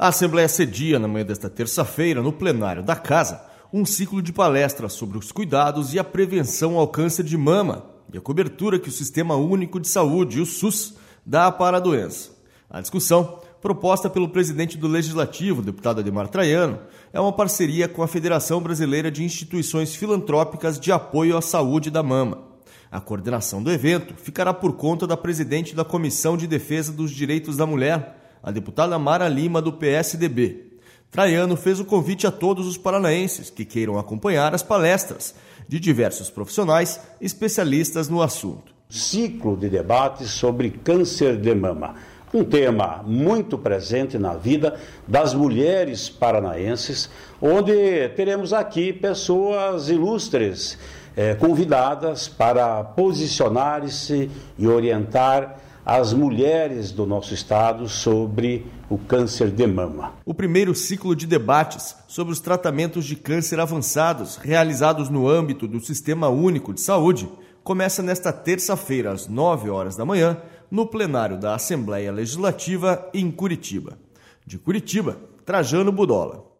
A Assembleia cedia, na manhã desta terça-feira, no plenário da Casa, um ciclo de palestras sobre os cuidados e a prevenção ao câncer de mama e a cobertura que o Sistema Único de Saúde, o SUS, dá para a doença. A discussão, proposta pelo presidente do Legislativo, deputado Adhemar Traiano, é uma parceria com a Federação Brasileira de Instituições Filantrópicas de Apoio à Saúde da Mama. A coordenação do evento ficará por conta da presidente da Comissão de Defesa dos Direitos da Mulher, a deputada Mara Lima, do PSDB. Traiano fez o convite a todos os paranaenses que queiram acompanhar as palestras de diversos profissionais especialistas no assunto. Ciclo de debates sobre câncer de mama. Um tema muito presente na vida das mulheres paranaenses, onde teremos aqui pessoas ilustres, convidadas para posicionar-se e orientar as mulheres do nosso estado sobre o câncer de mama. O primeiro ciclo de debates sobre os tratamentos de câncer avançados realizados no âmbito do Sistema Único de Saúde começa nesta terça-feira, às 9 horas da manhã, no plenário da Assembleia Legislativa em Curitiba. De Curitiba, Trajano Budola.